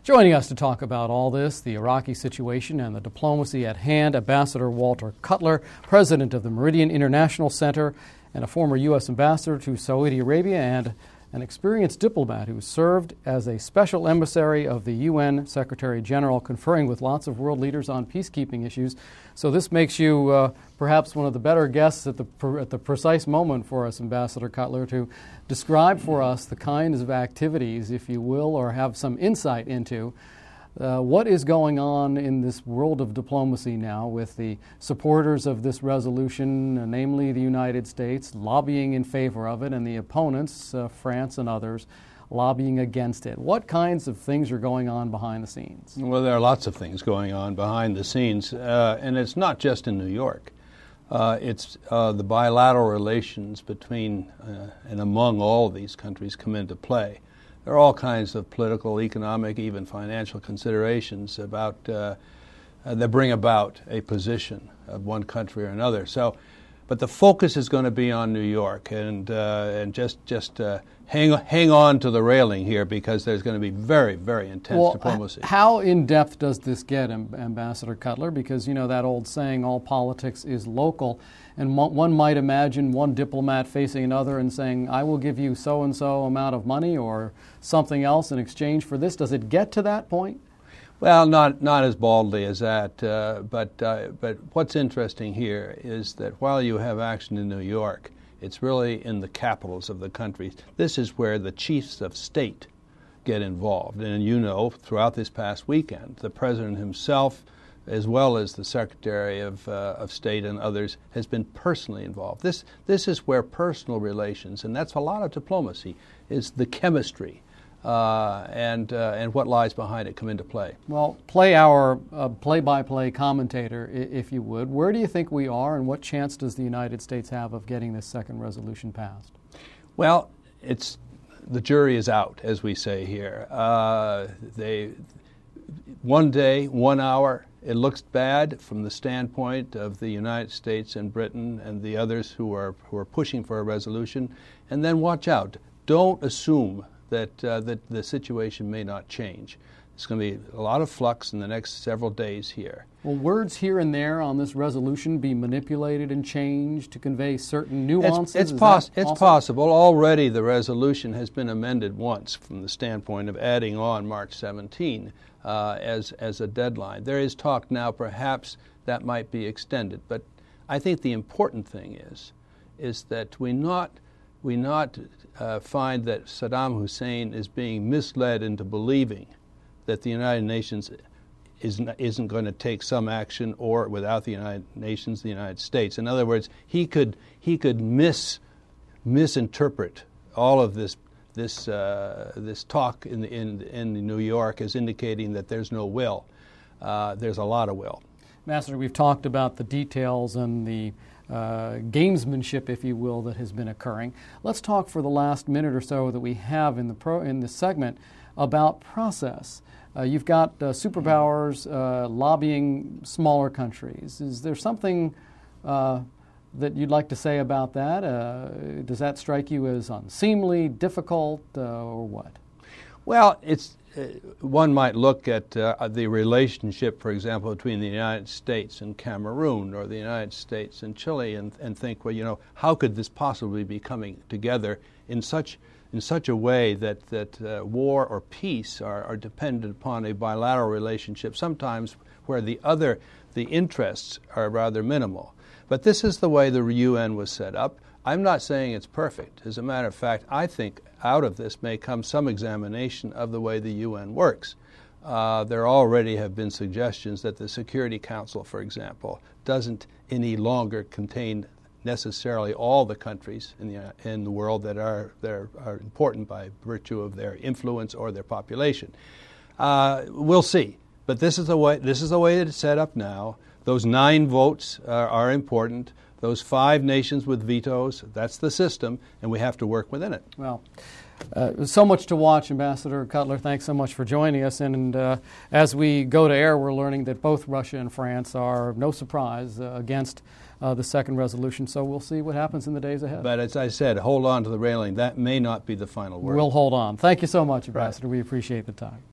Joining us to talk about all this, the Iraqi situation and the diplomacy at hand, Ambassador Walter Cutler, president of the Meridian International Center and a former U.S. ambassador to Saudi Arabia and an experienced diplomat who served as a special emissary of the UN Secretary General, conferring with lots of world leaders on peacekeeping issues. So this makes you perhaps one of the better guests at the precise moment for us, Ambassador Cutler, to describe for us the kinds of activities, if you will, or have some insight into what is going on in this world of diplomacy now with the supporters of this resolution, namely the United States, lobbying in favor of it, and the opponents, France and others, lobbying against it. What kinds of things are going on behind the scenes? Well, there are lots of things going on behind the scenes, and it's not just in New York. It's the bilateral relations between and among all of these countries come into play. There are all kinds of political, economic, even financial considerations about that bring about a position of one country or another. So, but the focus is going to be on New York, and just hang on to the railing here, because there's going to be very, very intense diplomacy. How in depth does this get, Ambassador Cutler? Because you know that old saying, "All politics is local." And one might imagine one diplomat facing another and saying, I will give you so-and-so amount of money or something else in exchange for this. Does it get to that point? Well, not as baldly as that. But what's interesting here is that while you have action in New York, it's really in the capitals of the countries. This is where the chiefs of state get involved. And you know, throughout this past weekend, the president himself, as well as the Secretary of State and others, has been personally involved. This is where personal relations, and that's a lot of diplomacy, is the chemistry and what lies behind it come into play. Well, play our play-by-play commentator, if you would. Where do you think we are, and what chance does the United States have of getting this second resolution passed? Well, the jury is out, as we say here. One day, 1 hour, it looks bad from the standpoint of the United States and Britain and the others who are pushing for a resolution. And then watch out. Don't assume that the situation may not change. There's going to be a lot of flux in the next several days here. Will words here and there on this resolution be manipulated and changed to convey certain nuances? It's possible. Already the resolution has been amended once from the standpoint of adding on March 17 as a deadline. There is talk now perhaps that might be extended. But I think the important thing is that we not find that Saddam Hussein is being misled into believing that the United Nations isn't going to take some action, or without the United Nations, the United States. In other words, he could misinterpret all of this talk in New York as indicating that there's no will. There's a lot of will. Ambassador, we've talked about the details and the gamesmanship, if you will, that has been occurring. Let's talk for the last minute or so that we have in this segment about process. You've got superpowers lobbying smaller countries. Is there something that you'd like to say about that? Does that strike you as unseemly, difficult, or what? Well, one might look at the relationship, for example, between the United States and Cameroon, or the United States and Chile, and think, well, you know, how could this possibly be coming together in such a way that war or peace are dependent upon a bilateral relationship, sometimes where the interests are rather minimal. But this is the way the UN was set up. I'm not saying it's perfect. As a matter of fact, I think out of this may come some examination of the way the UN works. There already have been suggestions that the Security Council, for example, doesn't any longer contain necessarily all the countries in the world that are important by virtue of their influence or their population. We'll see. But this is the way it's set up now. Those 9 votes are important. Those 5 nations with vetoes, that's the system, and we have to work within it. Well, so much to watch, Ambassador Cutler. Thanks so much for joining us. And as we go to air, we're learning that both Russia and France are, no surprise, against the second resolution. So we'll see what happens in the days ahead. But as I said, hold on to the railing. That may not be the final word. We'll hold on. Thank you so much, Ambassador. Right. We appreciate the time.